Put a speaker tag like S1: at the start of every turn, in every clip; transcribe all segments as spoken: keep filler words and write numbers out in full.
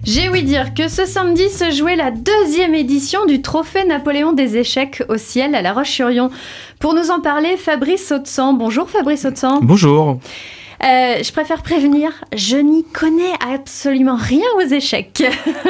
S1: J'ai ouï dire que ce samedi se jouait la deuxième édition du Trophée Napoléon des échecs au ciel à La Roche-sur-Yon. Pour nous en parler, Fabrice Sautsan. Bonjour Fabrice Sautsan.
S2: Bonjour.
S1: Euh, je préfère prévenir, je n'y connais absolument rien aux échecs.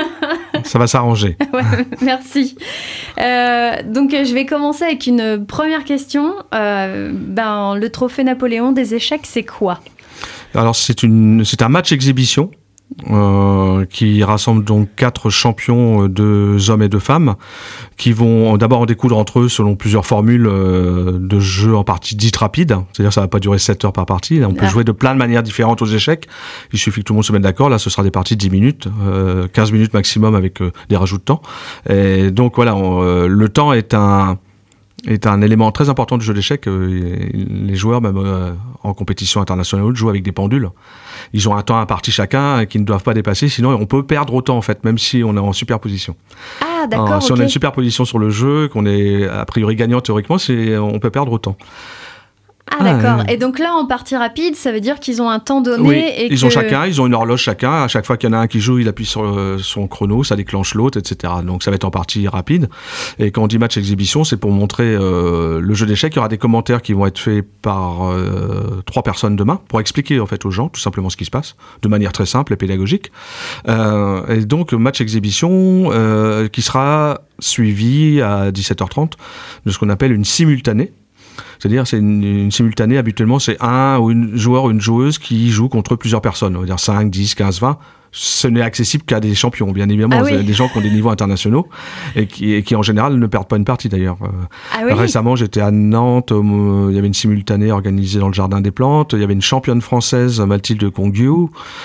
S2: Ça va s'arranger.
S1: Ouais, merci. Euh, donc je vais commencer avec une première question. Euh, ben, le Trophée Napoléon des échecs, c'est quoi ?
S2: Alors c'est, une, c'est un match exhibition. Euh, qui rassemble donc quatre champions, deux hommes et deux femmes, qui vont d'abord en découdre entre eux selon plusieurs formules euh, de jeu en partie dites rapides, c'est-à-dire ça va pas durer sept heures par partie, on peut ah. jouer de plein de manières différentes aux échecs, il suffit que tout le monde se mette d'accord, là ce sera des parties de dix minutes, euh, quinze minutes maximum avec euh, des rajouts de temps, et donc voilà, on, euh, le temps est un est un élément très important du jeu d'échecs. Les joueurs, même euh, en compétition internationale, jouent avec des pendules. Ils ont un temps imparti chacun qu'ils ne doivent pas dépasser, sinon on peut perdre autant en fait, même si on est en superposition.
S1: Ah d'accord.
S2: Alors, si
S1: okay.
S2: on a une superposition sur le jeu, qu'on est a priori gagnant théoriquement, c'est, on peut perdre autant.
S1: Ah d'accord. Ah, et donc là, en partie rapide, ça veut dire qu'ils ont un temps donné.
S2: Oui,
S1: et
S2: ils
S1: que...
S2: ont chacun, ils ont une horloge chacun. À chaque fois qu'il y en a un qui joue, il appuie sur euh, son chrono, ça déclenche l'autre, et cetera. Donc ça va être en partie rapide. Et quand on dit match exhibition, c'est pour montrer euh, le jeu d'échecs. Il y aura des commentaires qui vont être faits par euh, trois personnes demain pour expliquer en fait aux gens tout simplement ce qui se passe, de manière très simple et pédagogique. Euh, et donc match exhibition euh, qui sera suivi à dix-sept heures trente de ce qu'on appelle une simultanée. C'est-à-dire, c'est une, une simultanée, habituellement, c'est un ou une joueur ou une joueuse qui joue contre plusieurs personnes. On va dire cinq, dix, quinze, vingt. Ce n'est accessible qu'à des champions, bien évidemment. Ah oui. Des gens qui ont des niveaux internationaux et qui, et qui, en général, ne perdent pas une partie, d'ailleurs. Ah oui. Récemment, j'étais à Nantes. Euh, il y avait une simultanée organisée dans le Jardin des Plantes. Il y avait une championne française, Mathilde Conguiu,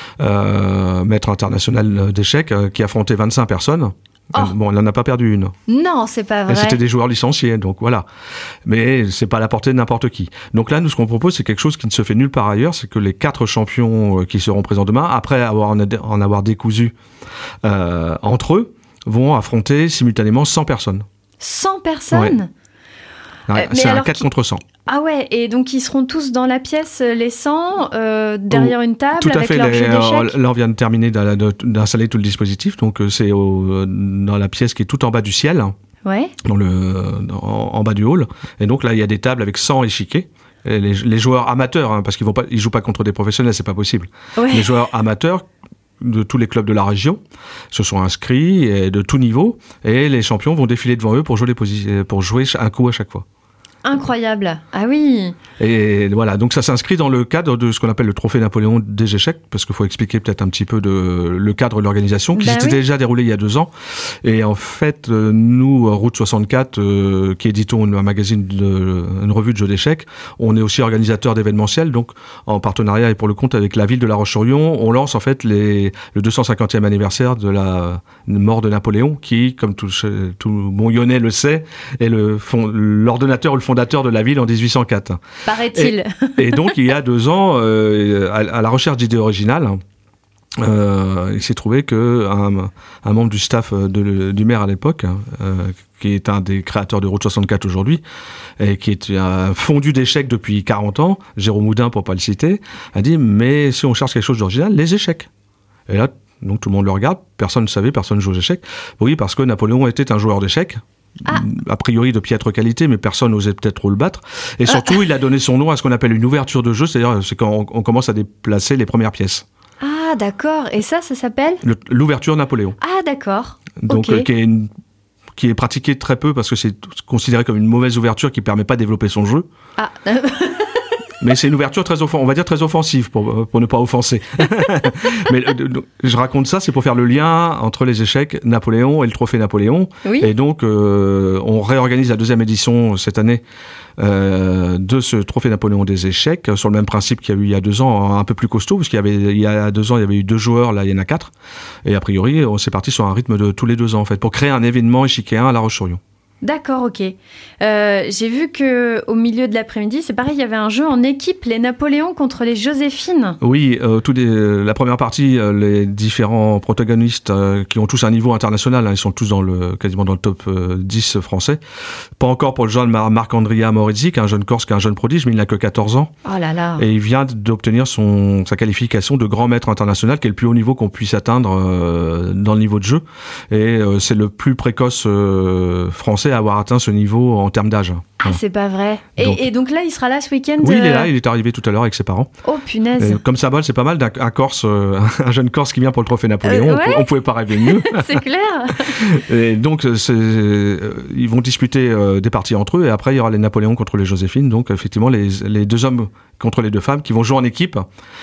S2: euh, maître international d'échecs, euh, qui affrontait vingt-cinq personnes. Oh. Bon, elle n'en a pas perdu une.
S1: Non, c'est pas vrai.
S2: Et c'était des joueurs licenciés, donc voilà. Mais c'est pas à la portée de n'importe qui. Donc là, nous, ce qu'on propose, c'est quelque chose qui ne se fait nulle part ailleurs, c'est que les quatre champions qui seront présents demain, après avoir en avoir décousu euh, entre eux, vont affronter simultanément cent personnes.
S1: cent personnes ?
S2: Ouais. Ouais, euh, c'est un quatre qui... contre cent.
S1: Ah ouais, et donc ils seront tous dans la pièce, les cent, euh, derrière oh, une table,
S2: tout à
S1: avec
S2: fait,
S1: leur
S2: les,
S1: jeu d'échecs.
S2: Là, on vient de terminer d'installer tout le dispositif, donc c'est au, dans la pièce qui est tout en bas du ciel,
S1: ouais.
S2: dans le, dans, en bas du hall. Et donc là, il y a des tables avec cent échiquiers. Et les, les joueurs amateurs, hein, parce qu'ils vont pas, ils jouent pas contre des professionnels, c'est pas possible. Ouais. Les joueurs amateurs de tous les clubs de la région se sont inscrits et de tout niveau, et les champions vont défiler devant eux pour jouer, les posi- pour jouer un coup à chaque fois.
S1: Incroyable. Ah oui.
S2: Et voilà, donc ça s'inscrit dans le cadre de ce qu'on appelle le Trophée Napoléon des échecs, parce qu'il faut expliquer peut-être un petit peu de, le cadre de l'organisation, qui ben s'était oui. déjà déroulé il y a deux ans. Et en fait, nous, Route soixante-quatre, euh, qui éditons un magazine, de, une revue de jeux d'échecs, on est aussi organisateur d'événementiels, donc en partenariat et pour le compte avec la ville de La Roche-sur-Yon, on lance en fait les, le deux cent cinquantième anniversaire de la mort de Napoléon, qui, comme tout, tout bon Lyonnais le sait, est le fond, l'ordonnateur ou le fondateur de la ville en dix-huit cent quatre.
S1: Paraît-il.
S2: Et, et donc, il y a deux ans, euh, à, à la recherche d'idées originales, euh, il s'est trouvé qu'un un membre du staff de, du maire à l'époque, euh, qui est un des créateurs de Route soixante-quatre aujourd'hui, et qui est un fondu d'échecs depuis quarante ans, Jérôme Houdin pour pas le citer, a dit « Mais si on cherche quelque chose d'original, les échecs ». Et là, donc tout le monde le regarde, personne ne savait, personne ne joue aux échecs. Oui, parce que Napoléon était un joueur d'échecs, Ah. a priori de piètre qualité, mais personne n'osait peut-être trop le battre. Et surtout, ah. il a donné son nom à ce qu'on appelle une ouverture de jeu, c'est-à-dire c'est quand on, on commence à déplacer les premières pièces.
S1: Ah, d'accord. Et ça, ça s'appelle
S2: le, l'ouverture Napoléon.
S1: Ah, d'accord.
S2: Donc,
S1: okay.
S2: euh, qui est une, qui est pratiquée très peu parce que c'est considéré comme une mauvaise ouverture qui permet pas de développer son jeu.
S1: Ah.
S2: Mais c'est une ouverture très offen- on va dire très offensive pour, pour ne pas offenser. Mais je raconte ça, c'est pour faire le lien entre les échecs Napoléon et le trophée Napoléon.
S1: Oui.
S2: Et donc, euh, on réorganise la deuxième édition cette année euh, de ce trophée Napoléon des échecs sur le même principe qu'il y a eu il y a deux ans, un peu plus costaud, parce qu'il y avait il y a deux ans il y avait eu deux joueurs, là il y en a quatre. Et a priori, on s'est parti sur un rythme de tous les deux ans en fait, pour créer un événement échiquéen à La Roche-sur-Yon.
S1: D'accord, ok. Euh, j'ai vu qu'au milieu de l'après-midi, c'est pareil, il y avait un jeu en équipe, les Napoléons contre les Joséphine.
S2: Oui, euh, tout des, la première partie, euh, les différents protagonistes euh, qui ont tous un niveau international, hein, ils sont tous dans le, quasiment dans le top euh, dix français. Pas encore pour le jeune Marc-Andrea Morizzi, qui est un jeune Corse, qui est un jeune prodige, mais il n'a que quatorze ans.
S1: Oh là là.
S2: Et il vient d'obtenir son, sa qualification de grand maître international, qui est le plus haut niveau qu'on puisse atteindre euh, dans le niveau de jeu. Et euh, c'est le plus précoce euh, français à avoir atteint ce niveau en termes d'âge.
S1: Ah, c'est pas vrai. Et donc, et donc là, il sera là ce week-end.
S2: Oui, il est là. Il est arrivé tout à l'heure avec ses parents.
S1: Oh punaise.
S2: Et comme symbole, c'est pas mal d'un un Corse, euh, un jeune Corse qui vient pour le trophée Napoléon. Euh, ouais. On, on pouvait pas rêver mieux.
S1: C'est clair.
S2: Et donc, c'est, euh, ils vont disputer euh, des parties entre eux. Et après, il y aura les Napoléons contre les Joséphine. Donc, effectivement, les, les deux hommes contre les deux femmes qui vont jouer en équipe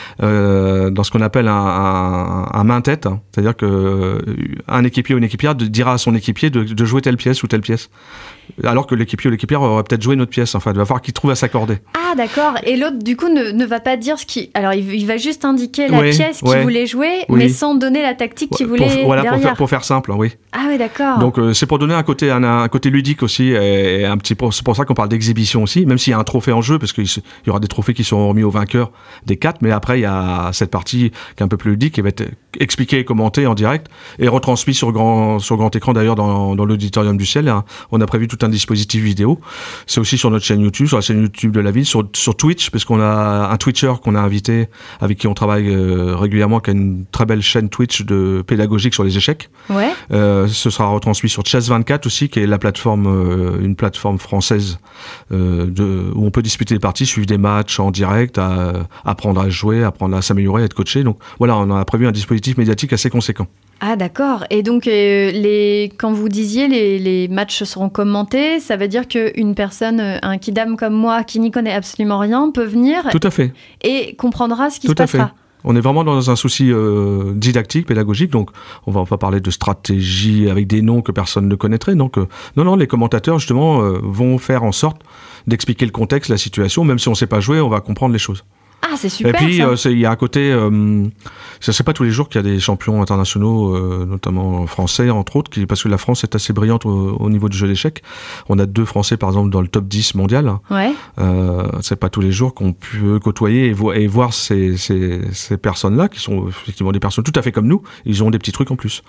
S2: euh, dans ce qu'on appelle un, un, un main-tête. C'est-à-dire que un équipier ou une équipière dira à son équipier de, de jouer telle pièce ou telle pièce. Alors que l'équipier ou l'équipière aurait peut-être joué une autre pièce. Enfin, il va falloir qu'il trouve à s'accorder.
S1: Ah, d'accord. Et l'autre, du coup, ne, ne va pas dire ce qu'il... Alors, il, il va juste indiquer la
S2: oui,
S1: pièce qu'il
S2: ouais.
S1: voulait jouer,
S2: oui.
S1: mais sans donner la tactique qu'il voulait
S2: pour, voilà,
S1: derrière.
S2: Pour faire, pour faire simple, oui.
S1: Ah oui, d'accord.
S2: Donc, euh, c'est pour donner un côté, un, un côté ludique aussi. Et, et un petit, c'est pour ça qu'on parle d'exhibition aussi, même s'il y a un trophée en jeu, parce qu'il y aura des trophées qui seront remis aux vainqueurs des quatre, mais après, il y a cette partie qui est un peu plus ludique, qui va être expliquée et commentée en direct, et retransmise sur grand, sur grand écran, d'ailleurs, dans, dans l'auditorium du ciel. Hein. On a prévu tout un dispositif vidéo. C'est aussi sur notre chaîne YouTube, sur la chaîne YouTube de la ville, sur, sur Twitch, parce qu'on a un Twitcher qu'on a invité, avec qui on travaille euh, régulièrement, qui a une très belle chaîne Twitch de pédagogique sur les échecs.
S1: Ouais.
S2: Euh, ce sera retransmis sur Chess vingt-quatre aussi, qui est la plateforme, euh, une plateforme française euh, de, où on peut disputer des parties, suivre des matchs en direct, à, apprendre à jouer, apprendre à s'améliorer, à être coaché. Donc voilà, on a prévu un dispositif médiatique assez conséquent.
S1: Ah d'accord. Et donc, euh, les, quand vous disiez les, les matchs seront commentés, ça veut dire qu'une personne, un kidam comme moi, qui n'y connaît absolument rien, peut venir
S2: Tout à fait.
S1: Et comprendra ce qui
S2: Tout
S1: se passera.
S2: Tout à fait. On est vraiment dans un souci euh, didactique, pédagogique, donc on va pas parler de stratégie avec des noms que personne ne connaîtrait. Donc euh, non, non, les commentateurs justement euh, vont faire en sorte d'expliquer le contexte, la situation, même si on sait pas jouer, on va comprendre les choses.
S1: Ah, c'est super.
S2: Et puis,
S1: ça.
S2: euh, il y a un côté, euh, ça c'est pas tous les jours qu'il y a des champions internationaux, euh, notamment français, entre autres, qui, parce que la France est assez brillante au, au niveau du jeu d'échecs. On a deux Français, par exemple, dans le top dix mondial.
S1: Ouais.
S2: Euh, c'est pas tous les jours qu'on peut côtoyer et, vo- et voir ces, ces, ces personnes-là, qui sont effectivement des personnes tout à fait comme nous. Ils ont des petits trucs en plus.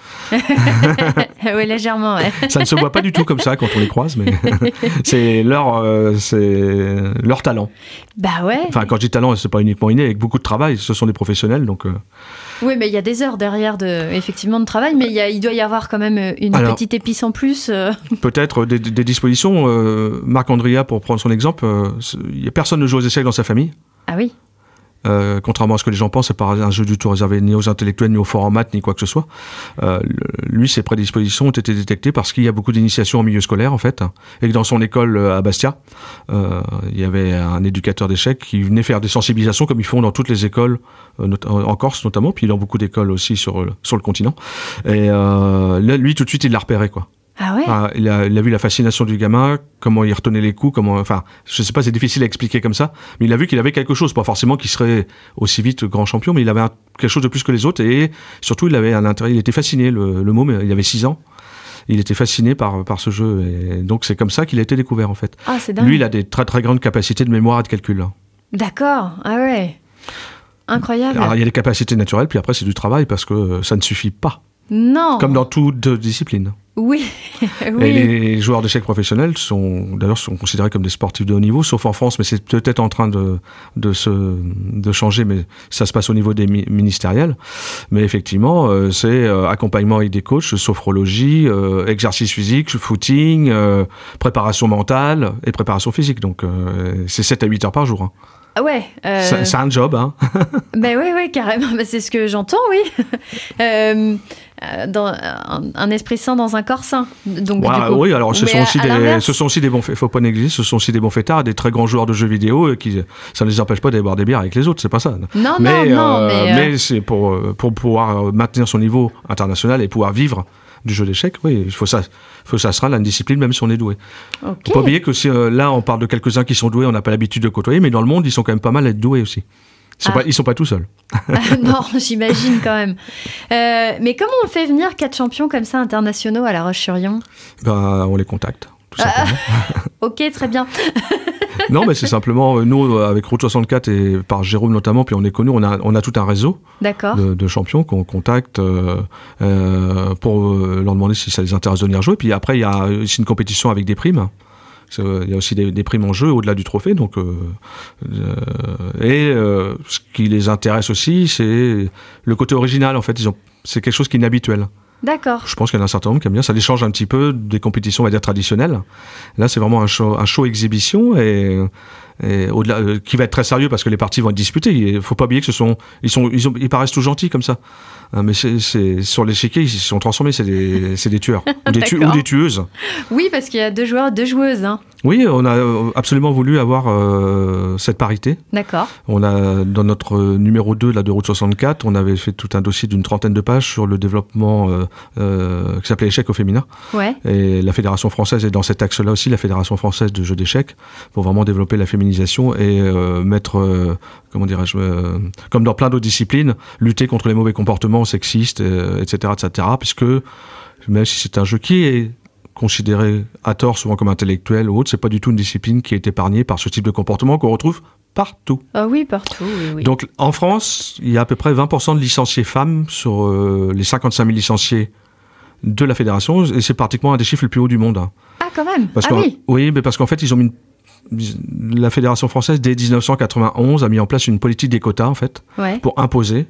S1: Oui, légèrement, ouais.
S2: Ça ne se voit pas du tout comme ça quand on les croise, mais c'est leur, euh, c'est leur talent.
S1: Bah ouais.
S2: Enfin, quand je dis talent, c'est pas uniquement inné, avec beaucoup de travail. Ce sont des professionnels, donc. Euh...
S1: Oui, mais il y a des heures derrière de, effectivement, de travail, mais il, y a, il doit y avoir quand même une Alors, petite épice en plus. Euh...
S2: Peut-être des, des dispositions. Euh, Marc-Andrea, pour prendre son exemple, euh, y a personne ne joue aux échecs dans sa famille.
S1: Ah oui.
S2: Euh, contrairement à ce que les gens pensent, c'est pas un jeu du tout réservé ni aux intellectuels, ni aux forts en maths, ni quoi que ce soit. Euh, lui, ses prédispositions ont été détectées parce qu'il y a beaucoup d'initiations en milieu scolaire, en fait, et que dans son école à Bastia, euh, il y avait un éducateur d'échecs qui venait faire des sensibilisations comme ils font dans toutes les écoles, euh, en Corse notamment, puis dans beaucoup d'écoles aussi sur, sur le continent. Et euh, là, lui, tout de suite, il l'a repéré, quoi.
S1: Ah ouais.
S2: Ah, il, a, il a vu la fascination du gamin, comment il retenait les coups, comment, enfin, je sais pas, c'est difficile à expliquer comme ça, mais il a vu qu'il avait quelque chose, pas forcément qu'il serait aussi vite grand champion, mais il avait un, quelque chose de plus que les autres, et surtout il avait un intérêt, il était fasciné, le, le môme, il avait six ans, il était fasciné par, par ce jeu, et donc c'est comme ça qu'il a été découvert en fait.
S1: Ah, c'est dingue.
S2: Lui, il a des très très grandes capacités de mémoire et de calcul.
S1: D'accord, ah ouais, incroyable.
S2: Alors il y a des capacités naturelles, puis après c'est du travail, parce que ça ne suffit pas.
S1: Non.
S2: Comme dans toute discipline.
S1: Oui. oui.
S2: Et les joueurs d'échecs professionnels sont, d'ailleurs, sont considérés comme des sportifs de haut niveau, sauf en France, mais c'est peut-être en train de, de se, de changer, mais ça se passe au niveau des mi- ministériels. Mais effectivement, euh, c'est euh, accompagnement avec des coachs, sophrologie, euh, exercice physique, footing, euh, préparation mentale et préparation physique. Donc, euh, c'est sept à huit heures par jour. Hein.
S1: Ah ouais. Euh...
S2: C'est, c'est un job, hein.
S1: Ben oui, oui, carrément. Ben, c'est ce que j'entends, oui. euh, dans un, un esprit sain dans un corps sain. Donc,
S2: ouais,
S1: du coup,
S2: oui, alors ce sont, aussi des, ce sont aussi des bons, faut pas négliger, ce sont aussi des bons fêtards, des très grands joueurs de jeux vidéo, qui, ça ne les empêche pas d'aller boire des bières avec les autres, c'est pas ça.
S1: Non,
S2: mais,
S1: non, non.
S2: Euh,
S1: mais,
S2: mais c'est pour, pour pouvoir maintenir son niveau international et pouvoir vivre du jeu d'échecs, oui, il faut ça, faut ça sera la discipline même si on est doué.
S1: Okay.
S2: Faut pas oublier que si, euh, là on parle de quelques-uns qui sont doués, on n'a pas l'habitude de côtoyer, mais dans le monde ils sont quand même pas mal à être doués aussi. Ils sont
S1: ah.
S2: pas, ils sont pas tout seuls.
S1: Non, j'imagine quand même. Euh, mais comment on fait venir quatre champions comme ça internationaux à La Roche-sur-Yon ?
S2: Ben, on les contacte. tout simplement.
S1: Ah, ok, très bien.
S2: Non, mais c'est simplement, nous, avec Route soixante-quatre et par Jérôme notamment, puis on est connus, on a, on a tout un réseau de, de champions qu'on contacte euh, euh, pour euh, leur demander si ça les intéresse de venir jouer. Puis après, il y a aussi une compétition avec des primes. Il y a aussi des, des primes en jeu au-delà du trophée. Donc, euh, euh, et euh, ce qui les intéresse aussi, c'est le côté original. En fait, ils ont, c'est quelque chose qui est inhabituel.
S1: D'accord.
S2: Je pense qu'il y en a un certain nombre qui aiment bien. Ça les change un petit peu des compétitions, on va dire, traditionnelles. Là, c'est vraiment un show, un show exhibition et, et au-delà, euh, qui va être très sérieux parce que les parties vont être disputées. Il faut pas oublier que ce sont, ils sont, ils, ont, ils paraissent tout gentils comme ça. Hein, mais c'est, c'est, sur l'échiquier, ils se sont transformés. C'est des, c'est des tueurs ou des, tu, ou des tueuses.
S1: Oui, parce qu'il y a deux joueurs, deux joueuses. Hein.
S2: Oui, on a absolument voulu avoir euh, cette parité.
S1: D'accord.
S2: On a, dans notre numéro deux là, de Route soixante-quatre, on avait fait tout un dossier d'une trentaine de pages sur le développement euh, euh, qui s'appelait Échecs au féminin.
S1: Ouais.
S2: Et la Fédération française est dans cet axe-là aussi, la Fédération française de jeux d'échecs, pour vraiment développer la féminisation et euh, mettre, euh, comment dirais-je, euh, comme dans plein d'autres disciplines, lutter contre les mauvais comportements sexistes, euh, et cetera, et cetera, puisque même si c'est un jeu qui est considéré à tort souvent comme intellectuel ou autre, c'est pas du tout une discipline qui est épargnée par ce type de comportement qu'on retrouve partout.
S1: Ah oui, partout, oui, oui.
S2: Donc en France, il y a à peu près vingt pour cent de licenciés femmes sur euh, les cinquante-cinq mille licenciés de la fédération, et c'est pratiquement un des chiffres les plus hauts du monde.
S1: Ah quand même.
S2: Parce
S1: ah oui.
S2: Oui, mais parce qu'en fait, ils ont mis une... la fédération française dès dix-neuf cent quatre-vingt-onze a mis en place une politique des quotas en fait,
S1: ouais.
S2: pour imposer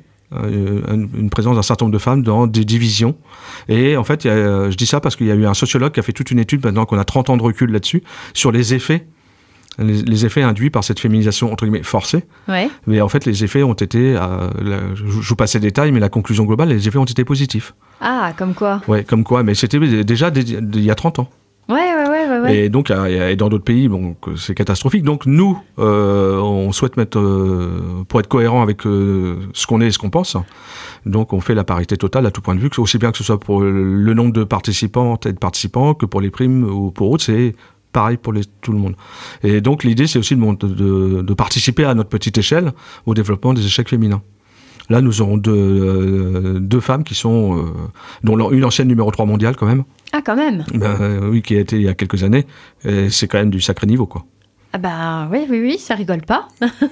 S2: une présence d'un certain nombre de femmes dans des divisions. Et en fait, il y a, je dis ça parce qu'il y a eu un sociologue qui a fait toute une étude, maintenant qu'on a trente ans de recul là-dessus, sur les effets, les, les effets induits par cette féminisation, entre guillemets, forcée.
S1: Ouais.
S2: Mais en fait, les effets ont été, euh, la, je vous passe les détails, mais la conclusion globale, les effets ont été positifs.
S1: Ah, comme quoi?
S2: Ouais, comme quoi, mais c'était déjà des, des, il y a trente ans.
S1: Ouais, ouais, ouais, ouais, ouais.
S2: Et donc, et dans d'autres pays, bon, c'est catastrophique. Donc, nous, euh, on souhaite mettre, euh, pour être cohérent avec euh, ce qu'on est et ce qu'on pense, donc on fait la parité totale à tout point de vue, aussi bien que ce soit pour le nombre de participantes et de participants que pour les primes ou pour autres, c'est pareil pour les, tout le monde. Et donc, l'idée, c'est aussi de, de, de participer à notre petite échelle au développement des échecs féminins. Là, nous aurons deux, euh, deux femmes qui sont, euh, dont une ancienne numéro trois mondiale quand même.
S1: Ah, quand même.
S2: Ben, euh, oui, qui a été il y a quelques années. Et c'est quand même du sacré niveau, quoi.
S1: Ah bah oui, oui, oui, ça rigole pas.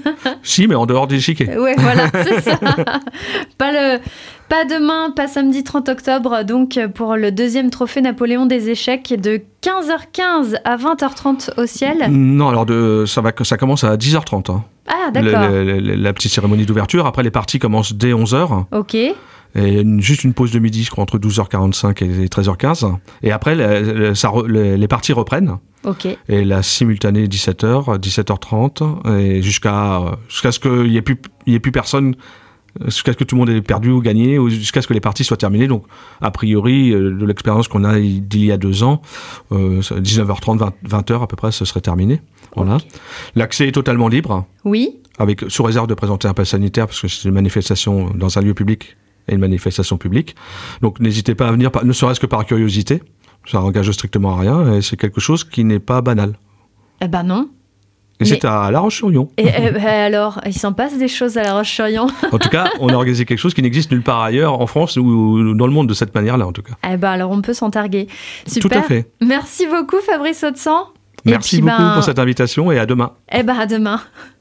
S2: Si, mais en dehors des échiquiers.
S1: Oui, voilà, c'est ça. Pas, le, pas demain, pas samedi trente octobre, donc pour le deuxième trophée Napoléon des échecs de quinze heures quinze à vingt heures trente au ciel.
S2: Non, alors de, ça, va, ça commence à dix heures trente. Hein.
S1: Ah, d'accord.
S2: Le, le, le, la petite cérémonie d'ouverture. Après, les parties commencent dès onze heures.
S1: Ok.
S2: Et une, juste une pause de midi, je crois, entre douze heures quarante-cinq et treize heures quinze. Et après, les, ça, les, les parties reprennent.
S1: Ok.
S2: Et la simultanée dix-sept heures, dix-sept heures trente, et jusqu'à, jusqu'à ce qu'il n'y ait plus, il y ait plus personne, jusqu'à ce que tout le monde ait perdu ou gagné, ou jusqu'à ce que les parties soient terminées. Donc, a priori, de l'expérience qu'on a d'il y a deux ans, euh, dix-neuf heures trente, vingt heures à peu près, ce serait terminé. Voilà. Okay. L'accès est totalement libre.
S1: Oui.
S2: Avec, sous réserve de présenter un pass sanitaire, parce que c'est une manifestation dans un lieu public et une manifestation publique. Donc, n'hésitez pas à venir, ne serait-ce que par curiosité. Ça engage strictement à rien, et c'est quelque chose qui n'est pas banal.
S1: Eh ben non.
S2: Et mais... c'est à La Roche-sur-Yon.
S1: Et, et ben alors, il s'en passe des choses à La Roche-sur-Yon.
S2: En tout cas, on a organisé quelque chose qui n'existe nulle part ailleurs, en France ou dans le monde de cette manière-là, en tout cas.
S1: Eh ben alors, on peut s'en targuer. Super.
S2: Tout à fait.
S1: Merci beaucoup, Fabrice Audsan.
S2: Merci beaucoup ben... pour cette invitation, et à demain.
S1: Eh ben à demain.